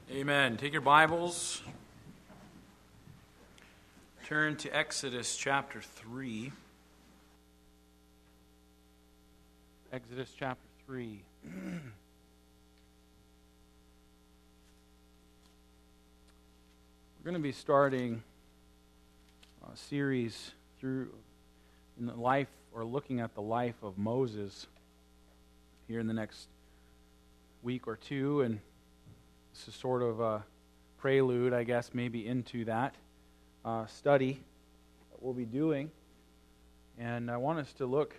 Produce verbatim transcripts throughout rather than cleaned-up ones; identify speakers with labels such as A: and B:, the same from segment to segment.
A: Amen. Take your Bibles. Turn to Exodus chapter three. Exodus chapter three. We're going to be starting a series through in the life or looking at the life of Moses here in the next week or two, and this is sort of a prelude, I guess, maybe into that uh, study that we'll be doing. And I want us to look,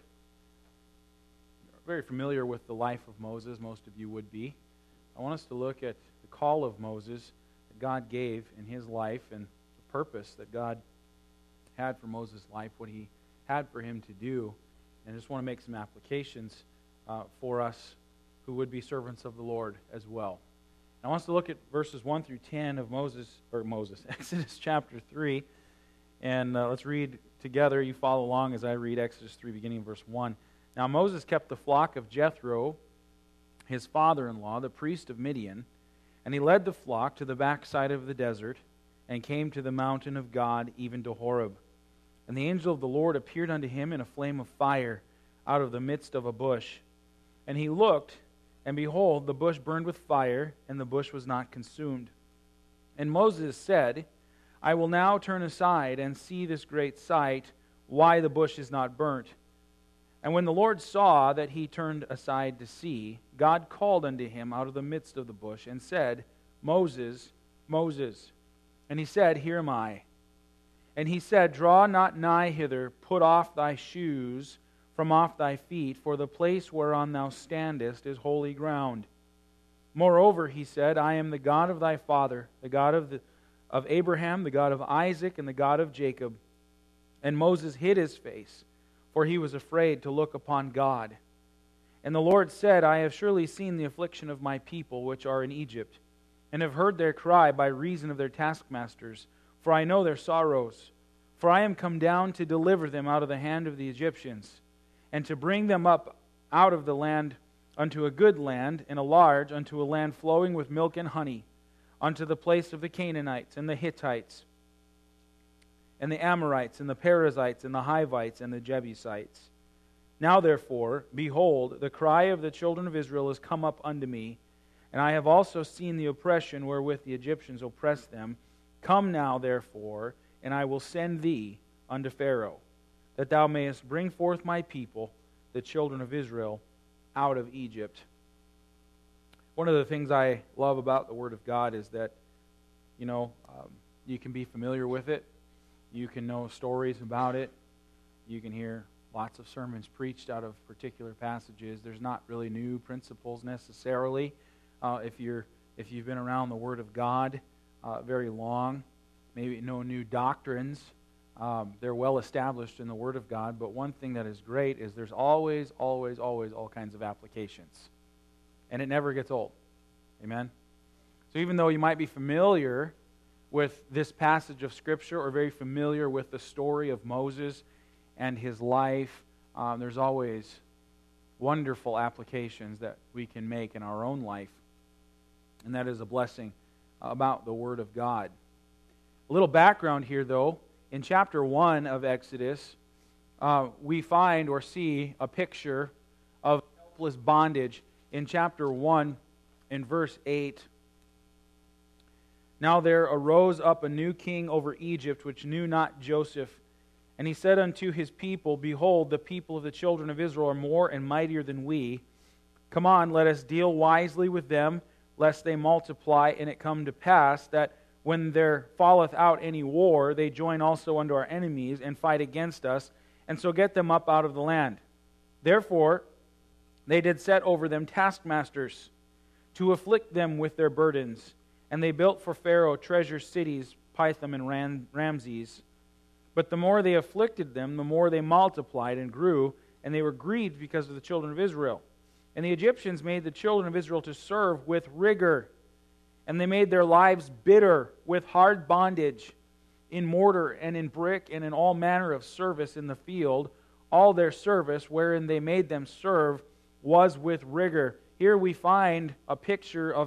A: very familiar with the life of Moses, most of you would be. I want us to look at the call of Moses that God gave in his life and the purpose that God had for Moses' life, what he had for him to do. And I just want to make some applications uh, for us who would be servants of the Lord as well. I want us to look at verses one through ten of Moses, or Moses, Exodus chapter three. And uh, let's read together. You follow along as I read Exodus three, beginning in verse one. Now Moses kept the flock of Jethro, his father-in-law, the priest of Midian, and he led the flock to the backside of the desert and came to the mountain of God, even to Horeb. And the angel of the Lord appeared unto him in a flame of fire out of the midst of a bush. And he looked, and behold, the bush burned with fire, and the bush was not consumed. And Moses said, I will now turn aside and see this great sight, why the bush is not burnt. And when the Lord saw that he turned aside to see, God called unto him out of the midst of the bush, and said, Moses, Moses. And he said, Here am I. And he said, Draw not nigh hither, put off thy shoes from off thy feet, for the place whereon thou standest is holy ground. Moreover, he said, I am the God of thy father, the God of, the, of Abraham, the God of Isaac, and the God of Jacob. And Moses hid his face, for he was afraid to look upon God. And the Lord said, I have surely seen the affliction of my people which are in Egypt, and have heard their cry by reason of their taskmasters, for I know their sorrows. For I am come down to deliver them out of the hand of the Egyptians, and to bring them up out of the land unto a good land, and a large, unto a land flowing with milk and honey, unto the place of the Canaanites, and the Hittites, and the Amorites, and the Perizzites, and the Hivites, and the Jebusites. Now therefore, behold, the cry of the children of Israel is come up unto me, and I have also seen the oppression wherewith the Egyptians oppress them. Come now therefore, and I will send thee unto Pharaoh, that thou mayest bring forth my people, the children of Israel, out of Egypt. One of the things I love about the Word of God is that, you know, um, you can be familiar with it. You can know stories about it. You can hear lots of sermons preached out of particular passages. There's not really new principles necessarily. Uh, if you're if you've been around the Word of God uh, very long, maybe no new doctrines. Um, they're well established in the Word of God, but one thing that is great is there's always, always, always all kinds of applications. And it never gets old. Amen? So even though you might be familiar with this passage of Scripture or very familiar with the story of Moses and his life, um, there's always wonderful applications that we can make in our own life. And that is a blessing about the Word of God. A little background here, though. In chapter one of Exodus, uh, we find or see a picture of helpless bondage. In chapter one, in verse eight, Now there arose up a new king over Egypt, which knew not Joseph. And he said unto his people, Behold, the people of the children of Israel are more and mightier than we. Come on, let us deal wisely with them, lest they multiply, and it come to pass that when there falleth out any war, they join also unto our enemies, and fight against us, and so get them up out of the land. Therefore they did set over them taskmasters, to afflict them with their burdens. And they built for Pharaoh treasure cities, Pithom and Ram- Ramses. But the more they afflicted them, the more they multiplied and grew, and they were grieved because of the children of Israel. And the Egyptians made the children of Israel to serve with rigor, and they made their lives bitter with hard bondage, in mortar and in brick and in all manner of service in the field. All their service wherein they made them serve was with rigor. Here we find a picture of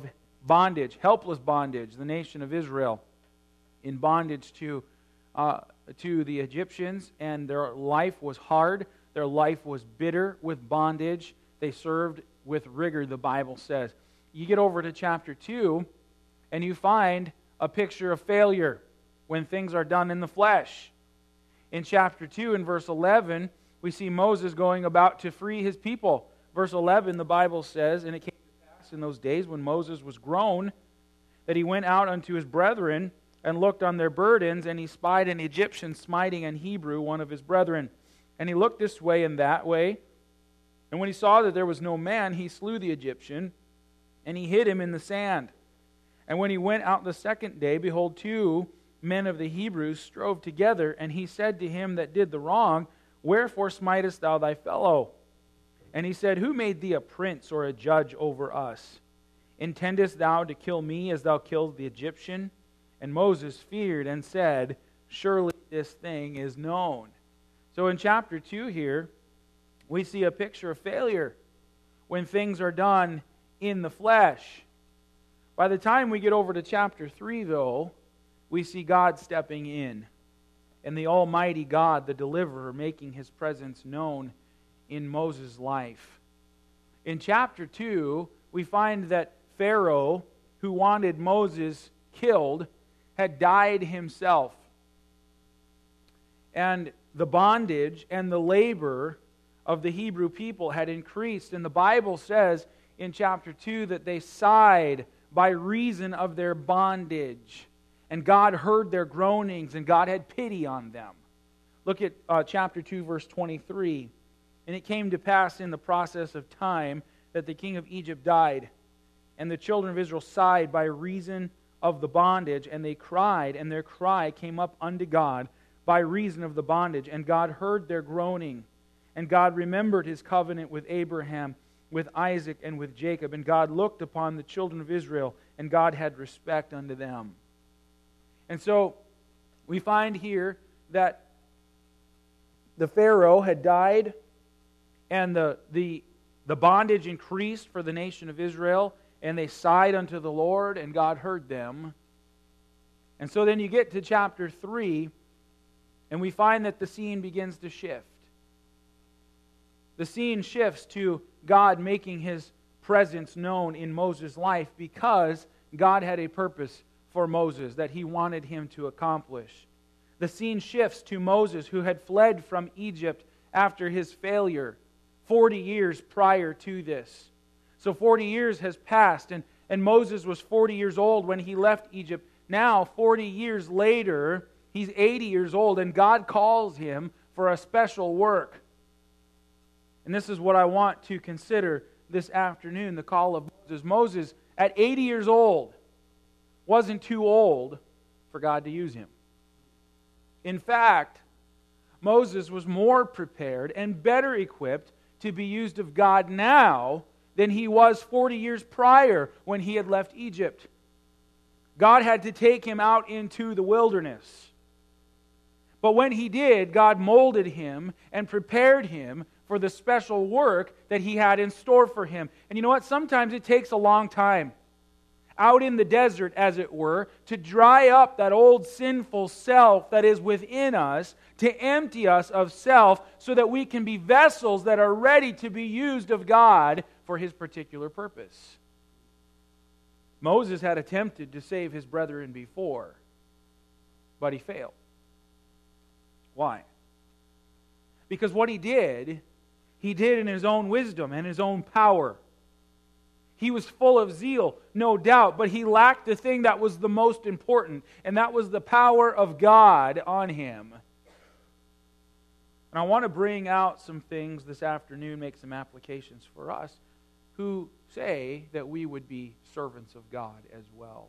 A: bondage, helpless bondage, the nation of Israel in bondage to uh, to the Egyptians, and their life was hard. Their life was bitter with bondage. They served with rigor, the Bible says. You get over to chapter two, and you find a picture of failure when things are done in the flesh. In chapter two, in verse eleven, we see Moses going about to free his people. Verse eleven, the Bible says, "And it came to pass in those days when Moses was grown, that he went out unto his brethren, and looked on their burdens, and he spied an Egyptian smiting an Hebrew, one of his brethren. And he looked this way and that way, and when he saw that there was no man, he slew the Egyptian, and he hid him in the sand. And when he went out the second day, behold, two men of the Hebrews strove together, and he said to him that did the wrong, Wherefore smitest thou thy fellow? And he said, Who made thee a prince or a judge over us? Intendest thou to kill me as thou killed the Egyptian? And Moses feared and said, Surely this thing is known." So in chapter two here, we see a picture of failure when things are done in the flesh. By the time we get over to chapter three, though, we see God stepping in, and the Almighty God, the deliverer, making His presence known in Moses' life. In chapter two, we find that Pharaoh, who wanted Moses killed, had died himself. And the bondage and the labor of the Hebrew people had increased. And the Bible says in chapter two that they sighed by reason of their bondage. And God heard their groanings, and God had pity on them. Look at uh, chapter two, verse twenty-three. "And it came to pass in the process of time that the king of Egypt died, and the children of Israel sighed by reason of the bondage, and they cried, and their cry came up unto God by reason of the bondage. And God heard their groaning, and God remembered His covenant with Abraham, with Isaac, and with Jacob. And God looked upon the children of Israel, and God had respect unto them." And so we find here that the Pharaoh had died, and the, the, the bondage increased for the nation of Israel, and they sighed unto the Lord, and God heard them. And so then you get to chapter three, and we find that the scene begins to shift. The scene shifts to God making His presence known in Moses' life, because God had a purpose for Moses that He wanted him to accomplish. The scene shifts to Moses, who had fled from Egypt after his failure forty years prior to this. So forty years has passed, and, and Moses was forty years old when he left Egypt. Now, forty years later, he's eighty years old, and God calls him for a special work. And this is what I want to consider this afternoon, the call of Moses. Moses, at eighty years old, wasn't too old for God to use him. In fact, Moses was more prepared and better equipped to be used of God now than he was forty years prior when he had left Egypt. God had to take him out into the wilderness. But when He did, God molded him and prepared him for the special work that He had in store for him. And you know what? Sometimes it takes a long time, out in the desert, as it were, to dry up that old sinful self that is within us, to empty us of self so that we can be vessels that are ready to be used of God for His particular purpose. Moses had attempted to save his brethren before, but he failed. Why? Because what he did, he did in his own wisdom and his own power. He was full of zeal, no doubt, but he lacked the thing that was the most important, and that was the power of God on him. And I want to bring out some things this afternoon, make some applications for us who say that we would be servants of God as well.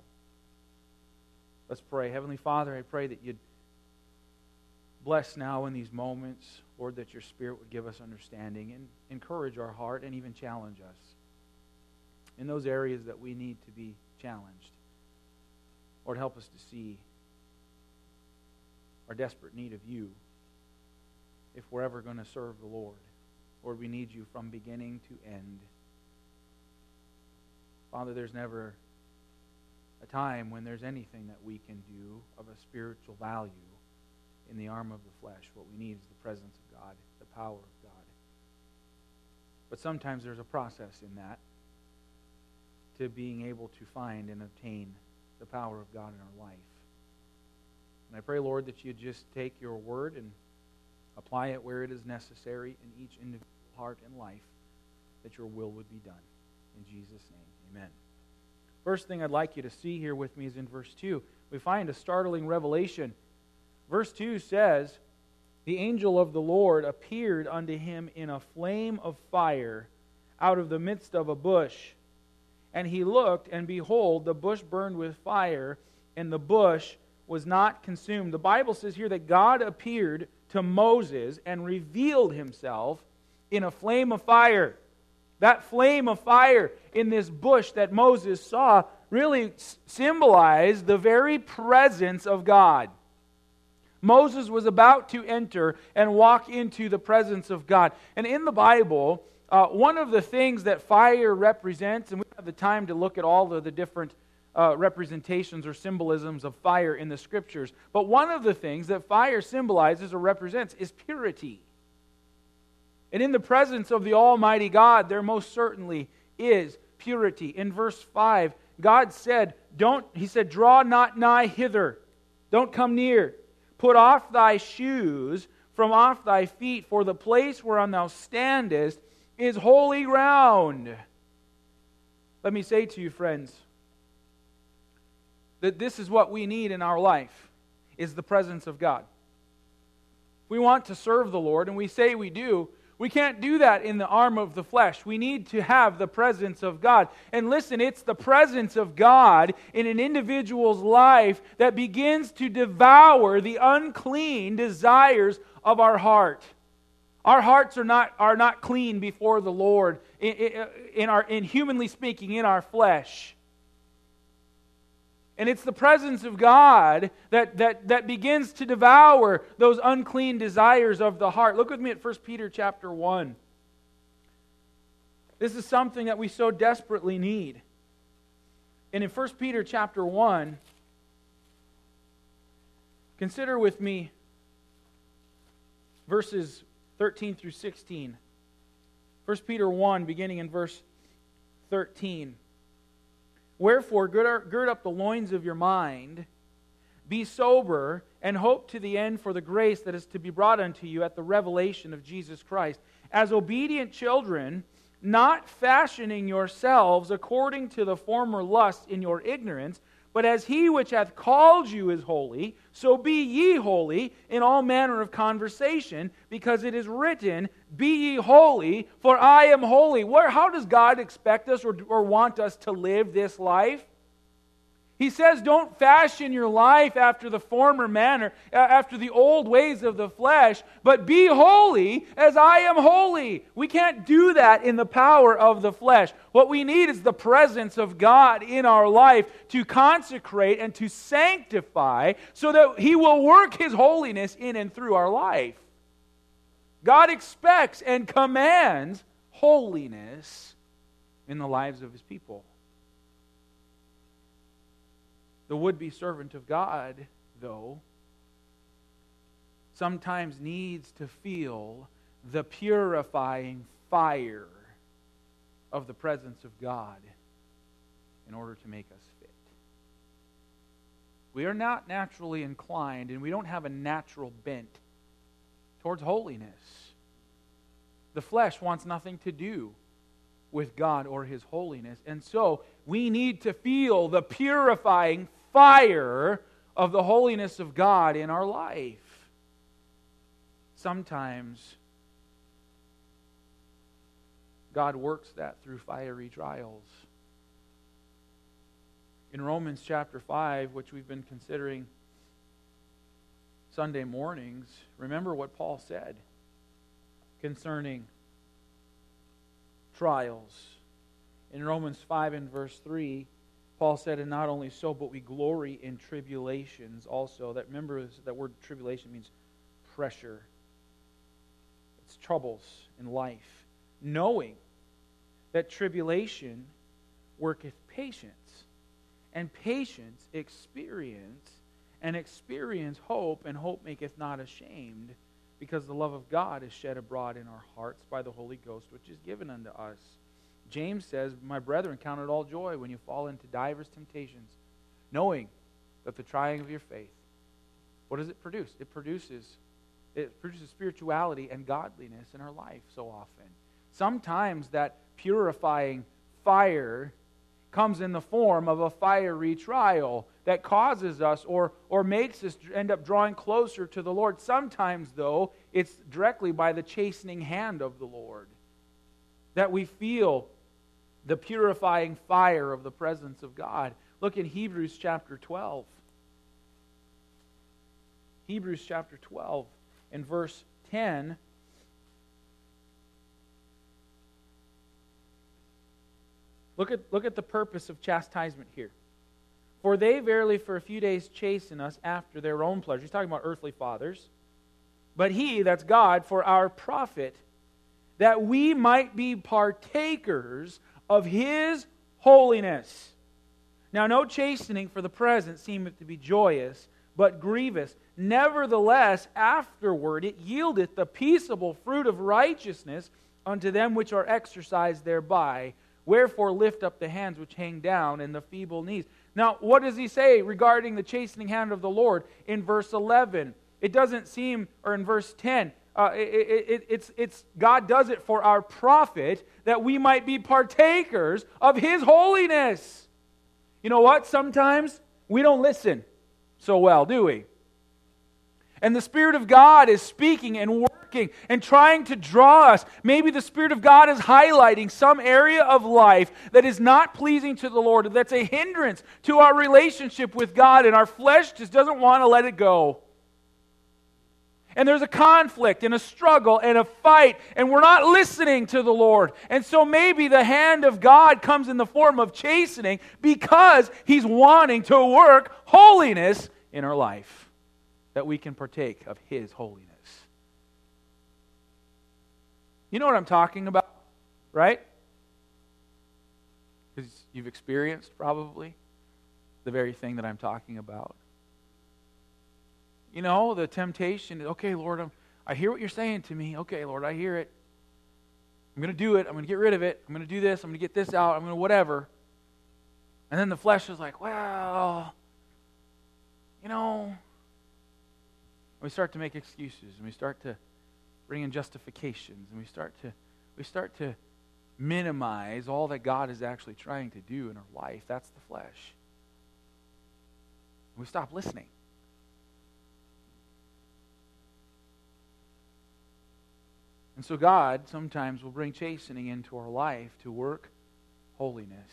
A: Let's pray. Heavenly Father, I pray that You'd bless now in these moments, Lord, that Your Spirit would give us understanding and encourage our heart and even challenge us in those areas that we need to be challenged. Lord, help us to see our desperate need of You if we're ever going to serve the Lord. Lord, we need You from beginning to end. Father, there's never time when there's anything that we can do of a spiritual value in the arm of the flesh. What we need is the presence of God, the power of God. But sometimes there's a process in that to being able to find and obtain the power of God in our life. And I pray, Lord, that you just take your word and apply it where it is necessary in each individual heart and life, that your will would be done. In Jesus' name, amen. First thing I'd like you to see here with me is in verse two. We find a startling revelation. Verse two says, "The angel of the Lord appeared unto him in a flame of fire out of the midst of a bush. And he looked, and behold, the bush burned with fire, and the bush was not consumed." The Bible says here that God appeared to Moses and revealed himself in a flame of fire. That flame of fire in this bush that Moses saw really symbolized the very presence of God. Moses was about to enter and walk into the presence of God. And in the Bible, uh, one of the things that fire represents, and we don't have the time to look at all of the different uh, representations or symbolisms of fire in the Scriptures, but one of the things that fire symbolizes or represents is purity. And in the presence of the Almighty God, there most certainly is purity. In verse five, God said, "Don't," He said, "draw not nigh hither. Don't come near. Put off thy shoes from off thy feet, for the place whereon thou standest is holy ground." Let me say to you, friends, that this is what we need in our life, is the presence of God. If we want to serve the Lord, and we say we do, we can't do that in the arm of the flesh. We need to have the presence of God. And listen, it's the presence of God in an individual's life that begins to devour the unclean desires of our heart. Our hearts are not, are not clean before the Lord, in, in, in, our, in humanly speaking, in our flesh. And it's the presence of God that, that, that begins to devour those unclean desires of the heart. Look with me at First Peter chapter one. This is something that we so desperately need. And in First Peter chapter one, consider with me verses thirteen through sixteen. First Peter one, beginning in verse thirteen. "Wherefore, gird up the loins of your mind, be sober, and hope to the end for the grace that is to be brought unto you at the revelation of Jesus Christ. As obedient children, not fashioning yourselves according to the former lust in your ignorance, but as He which hath called you is holy, so be ye holy in all manner of conversation, because it is written, Be ye holy, for I am holy." Where, how does God expect us or, or want us to live this life? He says, don't fashion your life after the former manner, after the old ways of the flesh, but be holy as I am holy. We can't do that in the power of the flesh. What we need is the presence of God in our life to consecrate and to sanctify so that He will work His holiness in and through our life. God expects and commands holiness in the lives of His people. The would-be servant of God, though, sometimes needs to feel the purifying fire of the presence of God in order to make us fit. We are not naturally inclined, and we don't have a natural bent towards holiness. The flesh wants nothing to do with God or His holiness. And so we need to feel the purifying fire of the holiness of God in our life. Sometimes God works that through fiery trials. In Romans chapter five, which we've been considering Sunday mornings, remember what Paul said concerning trials. In Romans five and verse three, Paul said, "And not only so, but we glory in tribulations also." That, remember, that word tribulation means pressure. It's troubles in life. Knowing that tribulation worketh patience, and patience experience, and experience hope, and hope maketh not ashamed, because the love of God is shed abroad in our hearts by the Holy Ghost, which is given unto us. James says, My brethren, count it all joy when you fall into divers temptations, knowing that the trying of your faith, what does it produce? It produces, it produces spirituality and godliness in our life so often. Sometimes that purifying fire comes in the form of a fiery trial that causes us or, or makes us end up drawing closer to the Lord. Sometimes, though, it's directly by the chastening hand of the Lord that we feel the purifying fire of the presence of God. Look in Hebrews chapter twelve. Hebrews chapter twelve and verse ten. Look at, look at the purpose of chastisement here. For they verily for a few days chasten us after their own pleasure. He's talking about earthly fathers. But He, that's God, for our profit, that we might be partakers of His holiness. Now no chastening for the present seemeth to be joyous, but grievous. Nevertheless, afterward it yieldeth the peaceable fruit of righteousness unto them which are exercised thereby. Wherefore lift up the hands which hang down and the feeble knees. Now, what does he say regarding the chastening hand of the Lord in verse eleven? It doesn't seem, or in verse ten, uh, it, it, it's, it's God does it for our profit, that we might be partakers of His holiness. You know what? Sometimes we don't listen so well, do we? And the Spirit of God is speaking and working and trying to draw us. Maybe the Spirit of God is highlighting some area of life that is not pleasing to the Lord, that's a hindrance to our relationship with God, and our flesh just doesn't want to let it go. And there's a conflict and a struggle and a fight, and we're not listening to the Lord. And so maybe the hand of God comes in the form of chastening because He's wanting to work holiness in our life, that we can partake of His holiness. You know what I'm talking about, right? Because you've experienced probably the very thing that I'm talking about. You know, the temptation, okay, Lord, I'm, I hear what you're saying to me. Okay, Lord, I hear it. I'm going to do it. I'm going to get rid of it. I'm going to do this. I'm going to get this out. I'm going to whatever. And then the flesh is like, well, you know, we start to make excuses, and we start to bring in justifications, and we start to we start to minimize all that God is actually trying to do in our life. That's the flesh. We stop listening. And so God sometimes will bring chastening into our life to work holiness,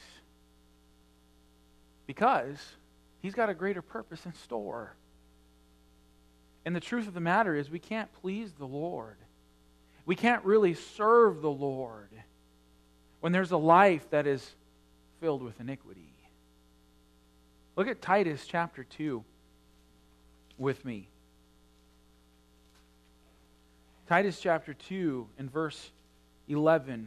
A: because He's got a greater purpose in store. And the truth of the matter is, we can't please the Lord. We can't really serve the Lord when there's a life that is filled with iniquity. Look at Titus chapter two with me. Titus chapter two and verse eleven.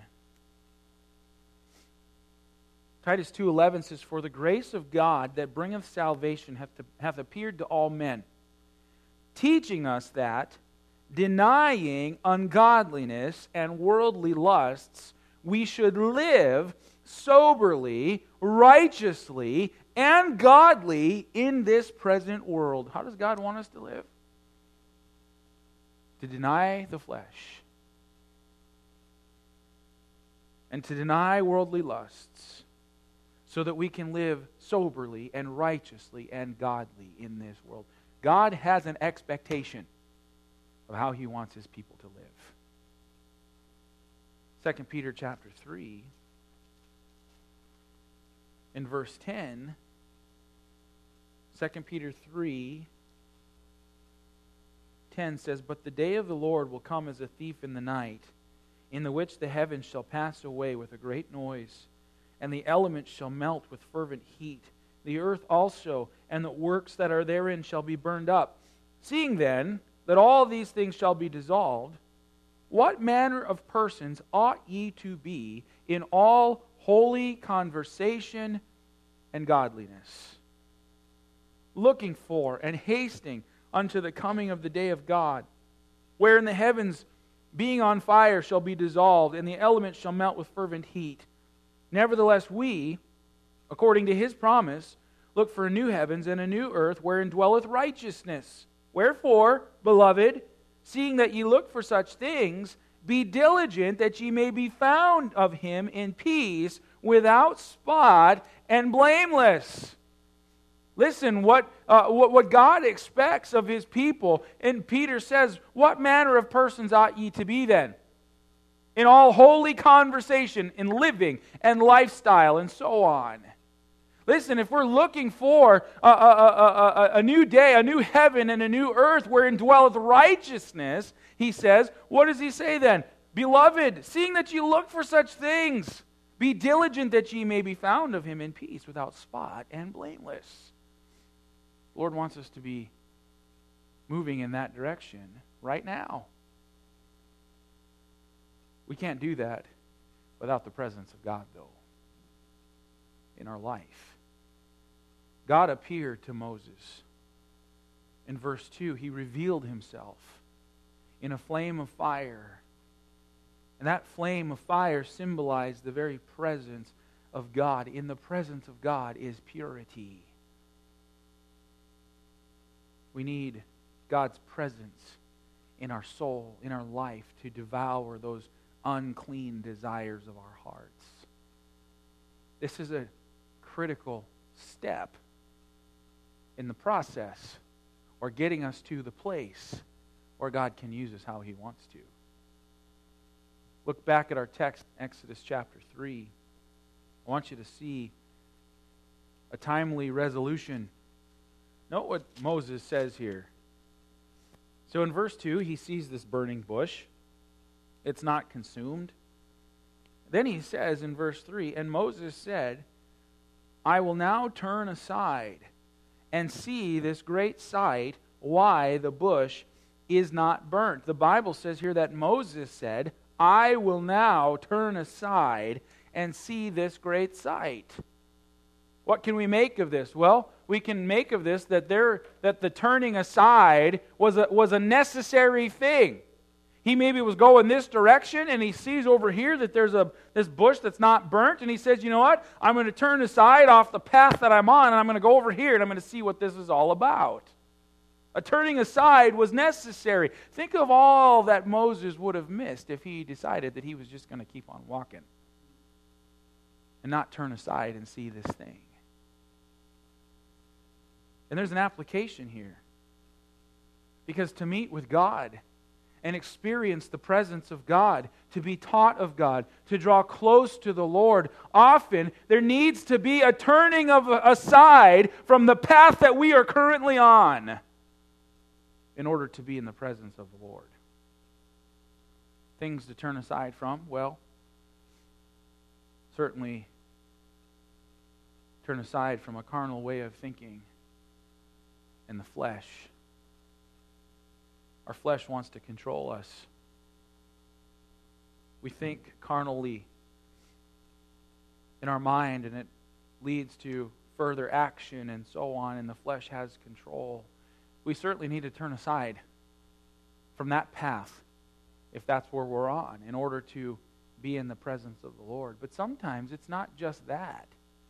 A: Titus two eleven says, For the grace of God that bringeth salvation hath, to, hath appeared to all men, teaching us that, denying ungodliness and worldly lusts, we should live soberly, righteously, and godly in this present world. How does God want us to live? To deny the flesh and to deny worldly lusts, so that we can live soberly and righteously and godly in this world. God has an expectation of how He wants His people to live. Second Peter chapter three, in verse ten, Second Peter three, ten says, But the day of the Lord will come as a thief in the night, in the which the heavens shall pass away with a great noise, and the elements shall melt with fervent heat. The earth also, and the works that are therein shall be burned up. Seeing then that all these things shall be dissolved, what manner of persons ought ye to be in all holy conversation and godliness. Looking for and hasting unto the coming of the day of God, wherein the heavens being on fire shall be dissolved, and the elements shall melt with fervent heat. Nevertheless we, according to His promise, look for a new heavens and a new earth, wherein dwelleth righteousness. Wherefore, beloved, seeing that ye look for such things, be diligent that ye may be found of Him in peace, without spot and blameless. Listen, what, uh, what, what God expects of His people, and Peter says, what manner of persons ought ye to be then? In all holy conversation, in living and lifestyle, and so on. Listen, if we're looking for a, a, a, a, a new day, a new heaven, and a new earth wherein dwelleth righteousness, he says, what does he say then? Beloved, seeing that ye look for such things, be diligent that ye may be found of Him in peace, without spot and blameless. The Lord wants us to be moving in that direction right now. We can't do that without the presence of God, though, in our life. God appeared to Moses. In verse two, He revealed Himself in a flame of fire. And that flame of fire symbolized the very presence of God. In the presence of God is purity. We need God's presence in our soul, in our life, to devour those unclean desires of our hearts. This is a critical step in the process, or getting us to the place where God can use us how He wants to. Look back at our text, Exodus chapter three. I want you to see a timely resolution. Note what Moses says here. So in verse two, he sees this burning bush. It's not consumed. Then he says in verse three, and Moses said, I will now turn aside and see this great sight, why the bush is not burnt. The Bible says here that Moses said, I will now turn aside and see this great sight. What can we make of this? Well, we can make of this that there that the turning aside was a, was a necessary thing. He maybe was going this direction, and he sees over here that there's a this bush that's not burnt, and he says, you know what? I'm going to turn aside off the path that I'm on, and I'm going to go over here, and I'm going to see what this is all about. A turning aside was necessary. Think of all that Moses would have missed if he decided that he was just going to keep on walking and not turn aside and see this thing. And there's an application here. Because to meet with God and experience the presence of God, to be taught of God, to draw close to the Lord, often there needs to be a turning of aside from the path that we are currently on in order to be in the presence of the Lord. Things to turn aside from, well, certainly turn aside from a carnal way of thinking and the flesh. Our flesh wants to control us. We think carnally in our mind, and it leads to further action and so on, and the flesh has control. We certainly need to turn aside from that path if that's where we're on in order to be in the presence of the Lord. But sometimes it's not just that.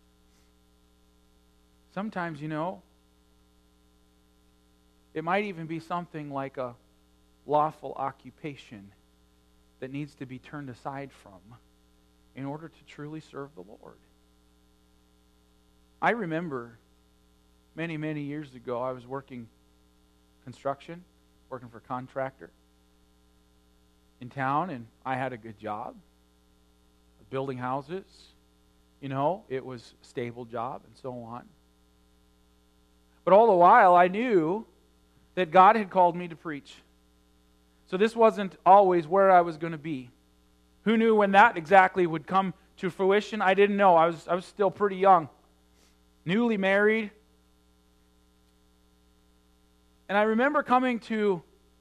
A: Sometimes, you know, it might even be something like a lawful occupation that needs to be turned aside from in order to truly serve the Lord. I remember many, many years ago, I was working construction, working for a contractor in town, and I had a good job, building houses. You know, it was a stable job and so on. But all the while, I knew that God had called me to preach. So this wasn't always where I was going to be. Who knew when that exactly would come to fruition? I didn't know. I was I was still pretty young. Newly married. And I remember coming to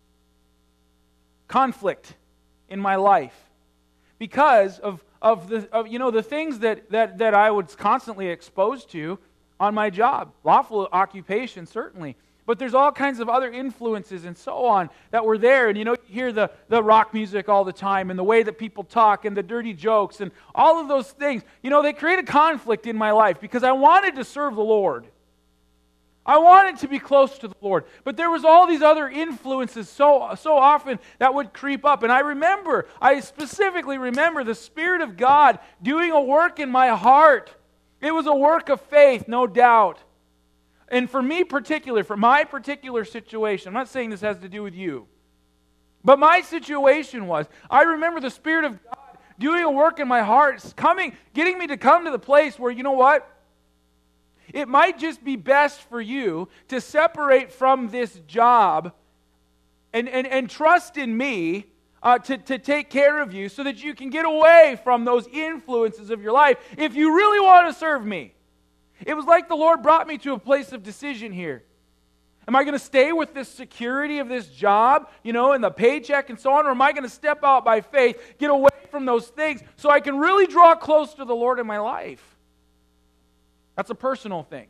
A: conflict in my life because of, of the of, you know the things that, that, that I was constantly exposed to on my job. Lawful occupation, certainly. But there's all kinds of other influences and so on that were there. And you know, you hear the, the rock music all the time and the way that people talk and the dirty jokes and all of those things. You know, they created conflict in my life because I wanted to serve the Lord. I wanted to be close to the Lord. But there was all these other influences so, so often that would creep up. And I remember, I specifically remember the Spirit of God doing a work in my heart. It was a work of faith, no doubt. And for me particular, for my particular situation, I'm not saying this has to do with you, but my situation was, I remember the Spirit of God doing a work in my heart, coming, getting me to come to the place where, you know what? It might just be best for you to separate from this job and, and, and trust in me uh, to, to take care of you so that you can get away from those influences of your life if you really want to serve me. It was like the Lord brought me to a place of decision here. Am I going to stay with this security of this job, you know, and the paycheck and so on, or am I going to step out by faith, get away from those things so I can really draw close to the Lord in my life? That's a personal thing.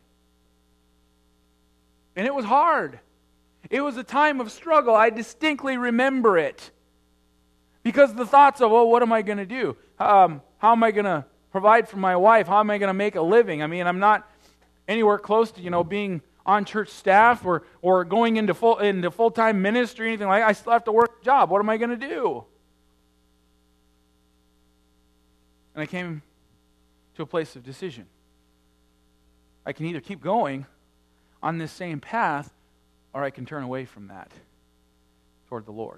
A: And it was hard. It was a time of struggle. I distinctly remember it. Because the thoughts of, oh, what am I going to do? Um, how am I going to provide for my wife? How am I going to make a living? I mean, I'm not anywhere close to, you know, being on church staff or or going into full into full-time ministry or anything like that. I still have to work a job. What am I going to do? And I came to a place of decision. I can either keep going on this same path or I can turn away from that toward the Lord.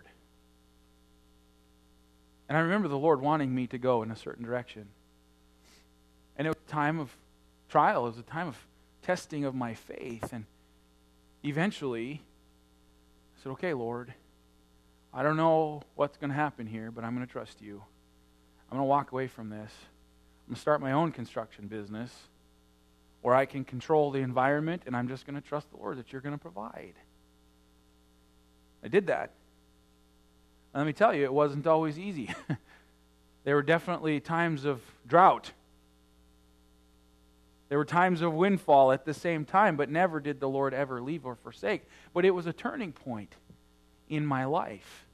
A: And I remember the Lord wanting me to go in a certain direction. And it was a time of trial. It was a time of testing of my faith. And eventually, I said, okay, Lord, I don't know what's going to happen here, but I'm going to trust you. I'm going to walk away from this. I'm going to start my own construction business where I can control the environment, and I'm just going to trust the Lord that you're going to provide. I did that. And let me tell you, it wasn't always easy. There were definitely times of drought. There were times of windfall at the same time, but never did the Lord ever leave or forsake. But it was a turning point in my life.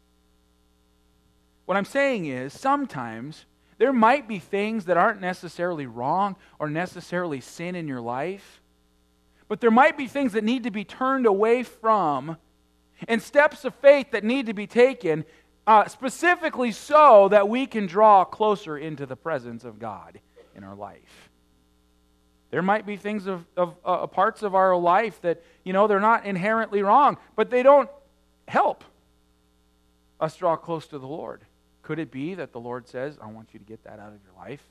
A: What I'm saying is, sometimes there might be things that aren't necessarily wrong or necessarily sin in your life, but there might be things that need to be turned away from and steps of faith that need to be taken uh, specifically so that we can draw closer into the presence of God in our life. There might be things of, of uh, parts of our life that, you know, they're not inherently wrong, but they don't help us draw close to the Lord. Could it be that the Lord says, I want you to get that out of your life?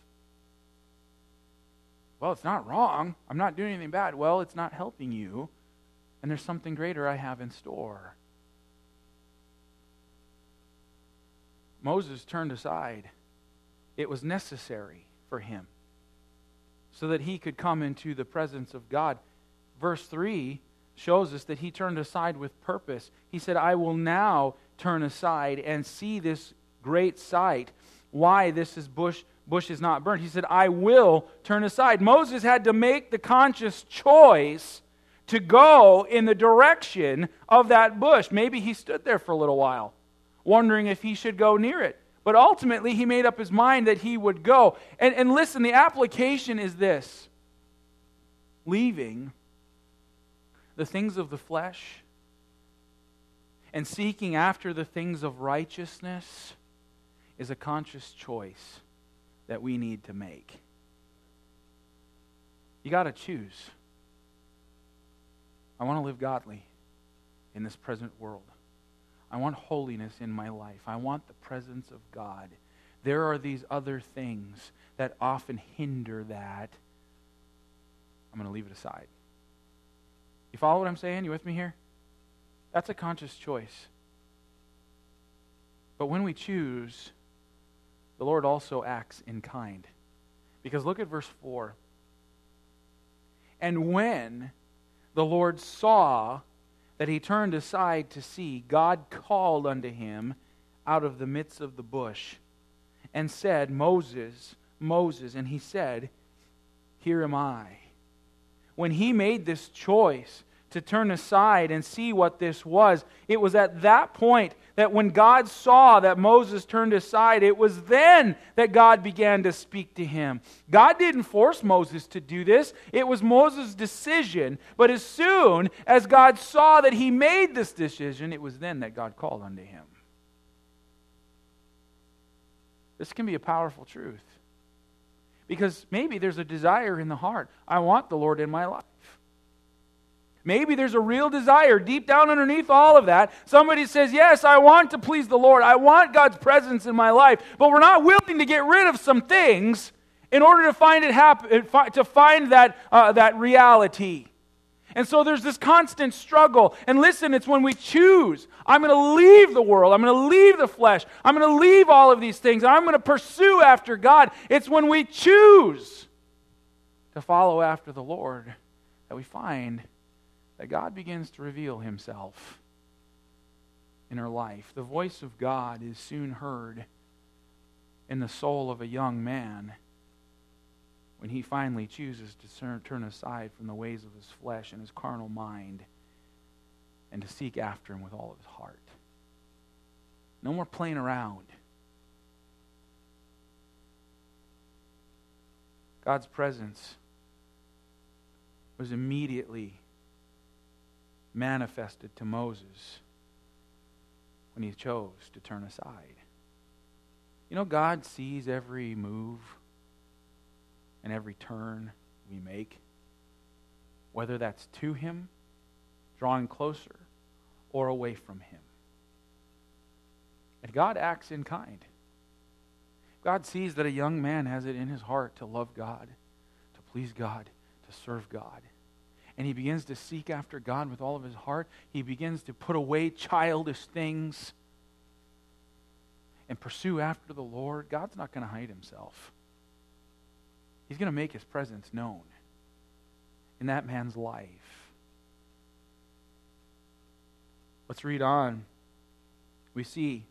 A: Well, it's not wrong. I'm not doing anything bad. Well, it's not helping you, and there's something greater I have in store. Moses turned aside. It was necessary for him so that he could come into the presence of God. Verse three shows us that he turned aside with purpose. He said, I will now turn aside and see this great sight. Why this is bush, bush is not burnt. He said, I will turn aside. Moses had to make the conscious choice to go in the direction of that bush. Maybe he stood there for a little while, wondering if he should go near it. But ultimately, he made up his mind that he would go. And, and listen, the application is this. Leaving the things of the flesh and seeking after the things of righteousness is a conscious choice that we need to make. You got to choose. I want to live godly in this present world. I want holiness in my life. I want the presence of God. There are these other things that often hinder that. I'm going to leave it aside. You follow what I'm saying? You with me here? That's a conscious choice. But when we choose, the Lord also acts in kind. Because look at verse four. And when the Lord saw that he turned aside to see, God called unto him out of the midst of the bush and said, Moses, Moses. And he said, Here am I. when he made this choice to turn aside and see what this was, it was at that point that when God saw that Moses turned aside, it was then that God began to speak to him. God didn't force Moses to do this. It was Moses' decision. But as soon as God saw that he made this decision, it was then that God called unto him. This can be a powerful truth. Because maybe there's a desire in the heart. I want the Lord in my life. Maybe there's a real desire deep down underneath all of that. Somebody says, yes, I want to please the Lord. I want God's presence in my life. But we're not willing to get rid of some things in order to find it happen, to find that, uh, that reality. And so there's this constant struggle. And listen, it's when we choose, I'm going to leave the world, I'm going to leave the flesh, I'm going to leave all of these things, and I'm going to pursue after God. It's when we choose to follow after the Lord that we find that God begins to reveal himself in our life. The voice of God is soon heard in the soul of a young man when he finally chooses to turn aside from the ways of his flesh and his carnal mind and to seek after him with all of his heart. No more playing around. God's presence was immediately manifested to Moses when he chose to turn aside. You know, God sees every move and every turn we make, whether that's to him, drawing closer, or away from him. And God acts in kind. God sees that a young man has it in his heart to love God, to please God, to serve God. And he begins to seek after God with all of his heart. He begins to put away childish things and pursue after the Lord. God's not going to hide himself. He's going to make his presence known in that man's life. Let's read on. We see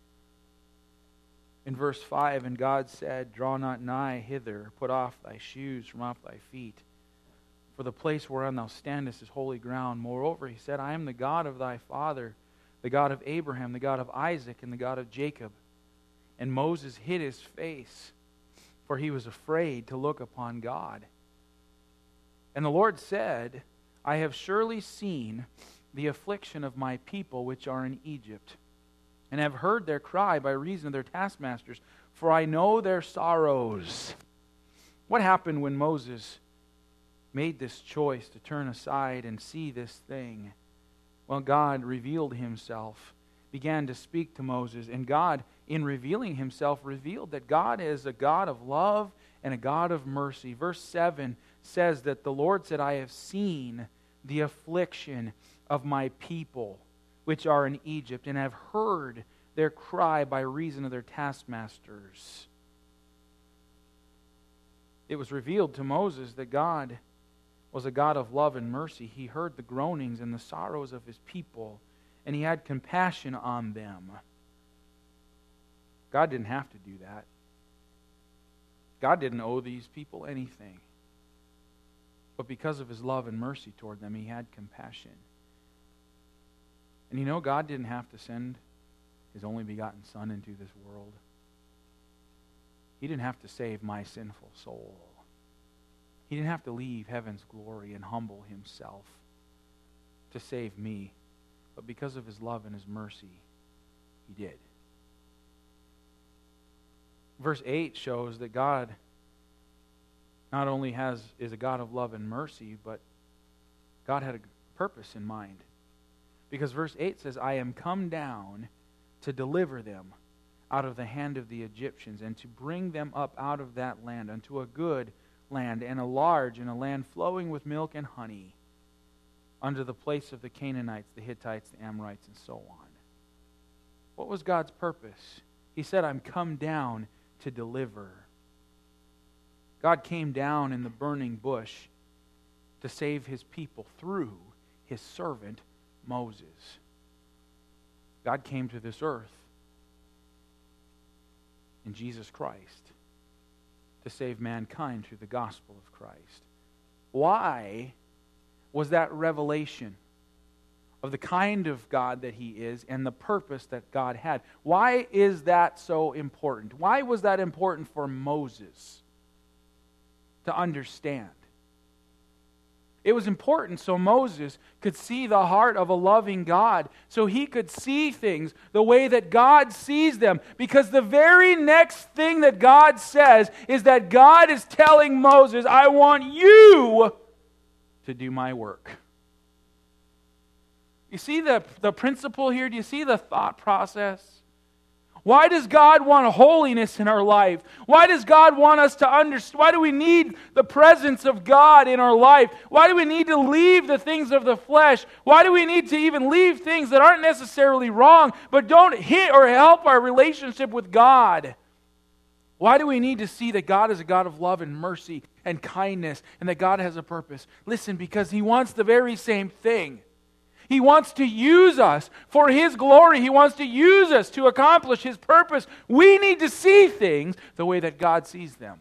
A: in verse five, and God said, draw not nigh hither, put off thy shoes from off thy feet. For the place whereon thou standest is holy ground. Moreover, he said, I am the God of thy father, the God of Abraham, the God of Isaac, and the God of Jacob. And Moses hid his face, for he was afraid to look upon God. And the Lord said, I have surely seen the affliction of my people which are in Egypt, and have heard their cry by reason of their taskmasters, for I know their sorrows. What happened when Moses made this choice to turn aside and see this thing? Well, God revealed himself, began to speak to Moses, and God, in revealing himself, revealed that God is a God of love and a God of mercy. Verse seven says that the Lord said, I have seen the affliction of my people which are in Egypt, and have heard their cry by reason of their taskmasters. It was revealed to Moses that God was a God of love and mercy. He heard the groanings and the sorrows of his people, and he had compassion on them. God didn't have to do that. God didn't owe these people anything. But because of his love and mercy toward them, he had compassion. And you know, God didn't have to send his only begotten Son into this world. He didn't have to save my sinful soul. He didn't have to leave heaven's glory and humble himself to save me. But because of his love and his mercy, he did. Verse eight shows that God not only has is a God of love and mercy, but God had a purpose in mind. Because verse eight says, I am come down to deliver them out of the hand of the Egyptians, and to bring them up out of that land unto a good land, and a large, and a land flowing with milk and honey, unto the place of the Canaanites, the Hittites, the Amorites, and so on. What was God's purpose? He said, I'm come down to deliver. God came down in the burning bush to save his people through his servant Moses. God came to this earth in Jesus Christ to save mankind through the gospel of Christ. Why was that revelation of the kind of God that He is and the purpose that God had. Why is that so important? Why was that important for Moses to understand? It was important so Moses could see the heart of a loving God, so he could see things the way that God sees them. Because the very next thing that God says is that God is telling Moses, I want you to do my work. You see the, the principle here? Do you see the thought process? Why does God want holiness in our life? Why does God want us to understand? Why do we need the presence of God in our life? Why do we need to leave the things of the flesh? Why do we need to even leave things that aren't necessarily wrong, but don't hit or help our relationship with God? Why do we need to see that God is a God of love and mercy and kindness, and that God has a purpose? Listen, because He wants the very same thing. He wants to use us for His glory. He wants to use us to accomplish His purpose. We need to see things the way that God sees them.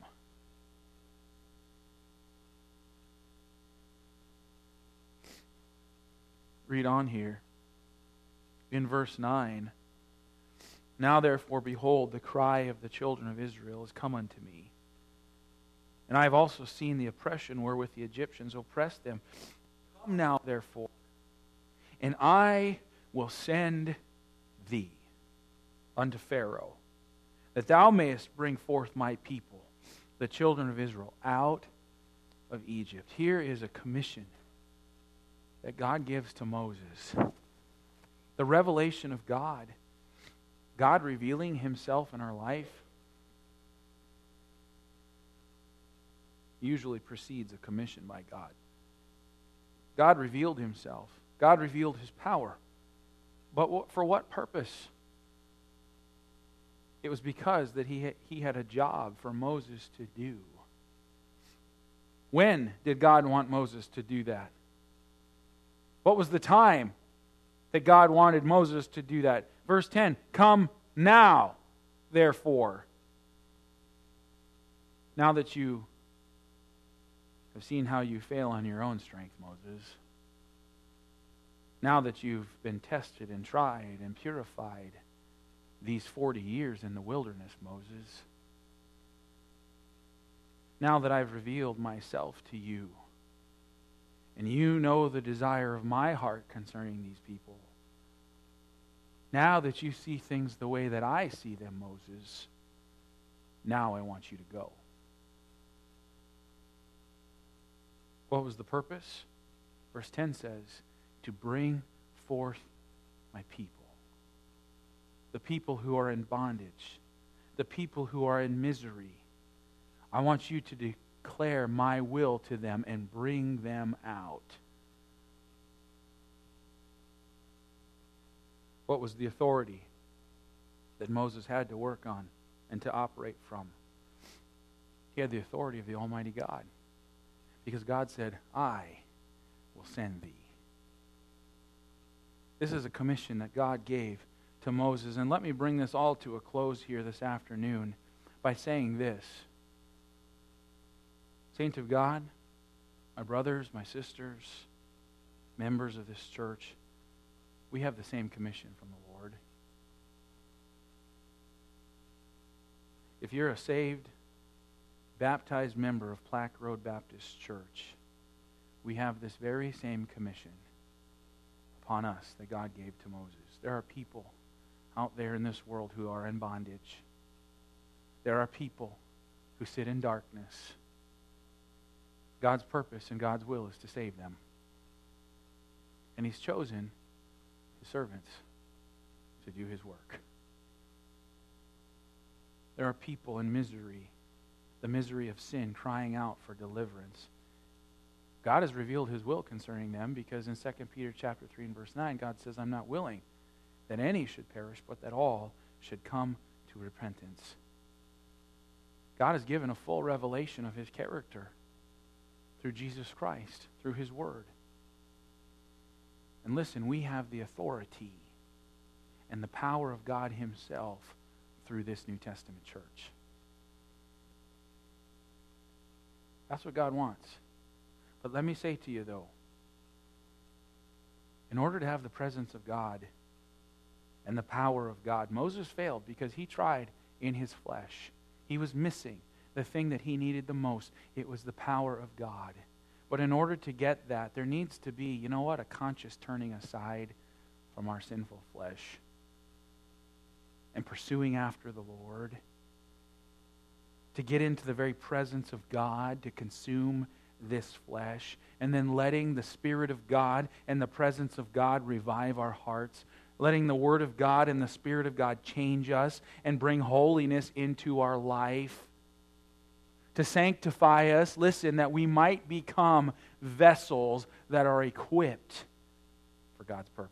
A: Read on here. In verse nine. Now therefore, behold, the cry of the children of Israel has come unto me. And I have also seen the oppression wherewith the Egyptians oppressed them. Come now therefore, and I will send thee unto Pharaoh, that thou mayest bring forth my people, the children of Israel, out of Egypt. Here is a commission that God gives to Moses. The revelation of God. God revealing Himself in our life usually precedes a commission by God. God revealed Himself. God revealed His power. But for what purpose? It was because that he had, he had a job for Moses to do. When did God want Moses to do that? What was the time that God wanted Moses to do that? Verse ten, come now, therefore. Now that you have seen how you fail on your own strength, Moses. Now that you've been tested and tried and purified these forty years in the wilderness, Moses. Now that I've revealed myself to you, and you know the desire of my heart concerning these people. Now that you see things the way that I see them, Moses, now I want you to go. What was the purpose? Verse ten says, to bring forth my people. The people who are in bondage. The people who are in misery. I want you to declare my will to them and bring them out. What was the authority that Moses had to work on and to operate from? He had the authority of the Almighty God. Because God said, I will send thee. This is a commission that God gave to Moses. And let me bring this all to a close here this afternoon by saying this. Saints of God, my brothers, my sisters, members of this church, we have the same commission from the Lord. If you're a saved, baptized member of Plaque Road Baptist Church, we have this very same commission upon us that God gave to Moses. There are people out there in this world who are in bondage. There are people who sit in darkness. God's purpose and God's will is to save them. And He's chosen His servants to do His work. There are people in misery, the misery of sin, crying out for deliverance. God has revealed His will concerning them because in Second Peter chapter three and verse nine, God says, I'm not willing that any should perish, but that all should come to repentance. God has given a full revelation of His character through Jesus Christ, through His Word. And listen, we have the authority and the power of God Himself through this New Testament church. That's what God wants. But let me say to you, though, in order to have the presence of God and the power of God, Moses failed because he tried in his flesh. He was missing the thing that he needed the most. It was the power of God. But in order to get that, there needs to be, you know what, a conscious turning aside from our sinful flesh and pursuing after the Lord, to get into the very presence of God, to consume this flesh, and then letting the Spirit of God and the presence of God revive our hearts, letting the Word of God and the Spirit of God change us and bring holiness into our life, to sanctify us, listen, that we might become vessels that are equipped for God's purpose.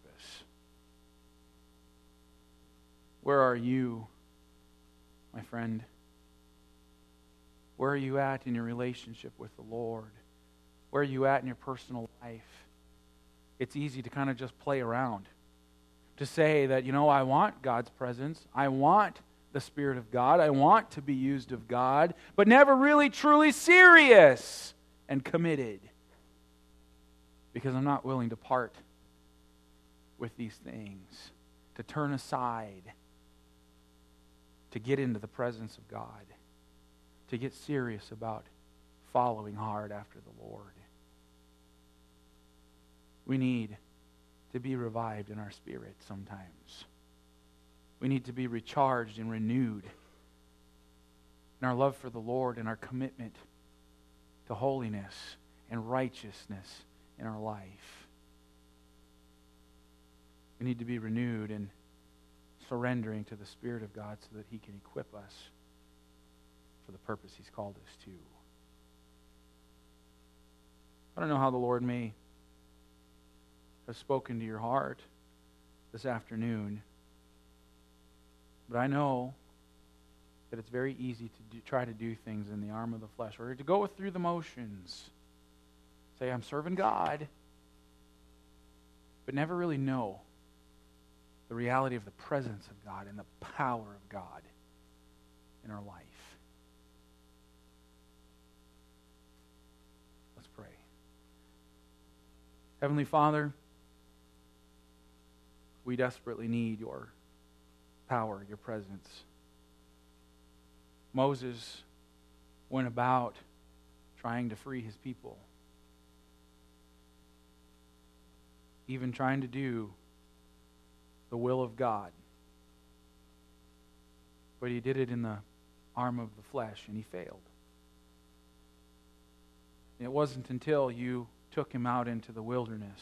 A: Where are you, my friend? Where are you at in your relationship with the Lord? Where are you at in your personal life? It's easy to kind of just play around. To say that, you know, I want God's presence. I want the Spirit of God. I want to be used of God, but never really truly serious and committed. Because I'm not willing to part with these things, to turn aside, to get into the presence of God, to get serious about following hard after the Lord. We need to be revived in our spirit sometimes. We need to be recharged and renewed in our love for the Lord and our commitment to holiness and righteousness in our life. We need to be renewed and surrendering to the Spirit of God so that He can equip us for the purpose He's called us to. I don't know how the Lord may have spoken to your heart this afternoon, but I know that it's very easy to do, try to do things in the arm of the flesh, or to go through the motions. Say, I'm serving God, but never really know the reality of the presence of God and the power of God in our life. Let's pray. Heavenly Father, we desperately need your power, your presence. Moses went about trying to free his people, even trying to do the will of God. But he did it in the arm of the flesh, and he failed. And it wasn't until you took him out into the wilderness,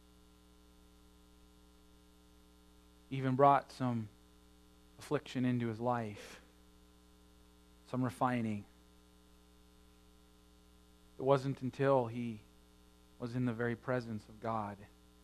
A: even brought some affliction into his life, some refining. It wasn't until he was in the very presence of God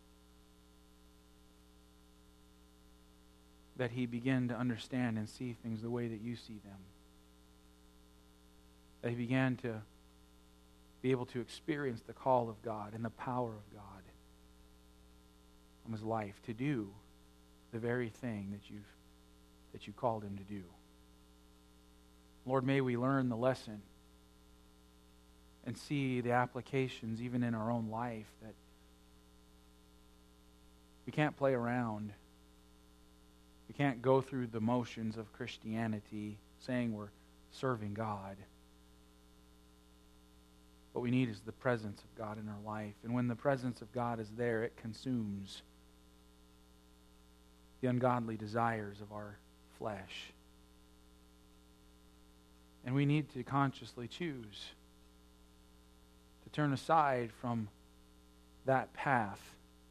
A: that he began to understand and see things the way that you see them. That he began to be able to experience the call of God and the power of God on his life to do the very thing that you've that you called him to do. Lord, may we learn the lesson and see the applications even in our own life, that we can't play around. We can't go through the motions of Christianity saying we're serving God. What we need is the presence of God in our life. And when the presence of God is there, it consumes the ungodly desires of our flesh. And we need to consciously choose to turn aside from that path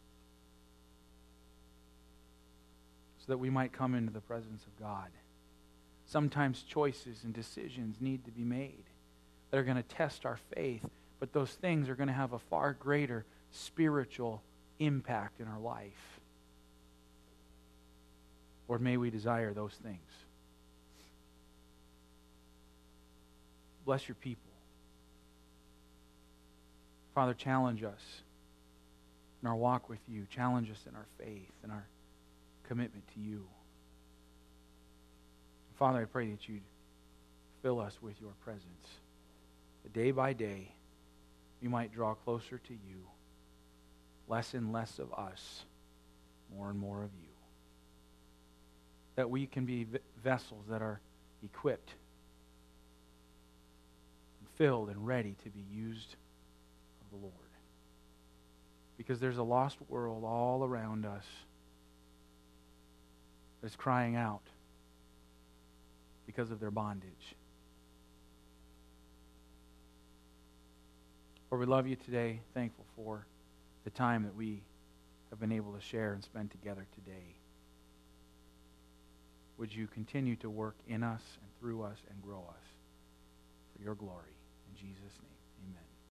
A: so that we might come into the presence of God. Sometimes choices and decisions need to be made that are going to test our faith, but those things are going to have a far greater spiritual impact in our life. Lord, may we desire those things. Bless your people. Father, challenge us in our walk with you. Challenge us in our faith and our commitment to you. Father, I pray that you'd fill us with your presence. That day by day, we might draw closer to you. Less and less of us, more and more of you. That we can be vessels that are equipped, and filled, and ready to be used of the Lord. Because there's a lost world all around us that's crying out because of their bondage. Lord, we love you today, thankful for the time that we have been able to share and spend together today. Would you continue to work in us and through us and grow us for your glory. In Jesus' name.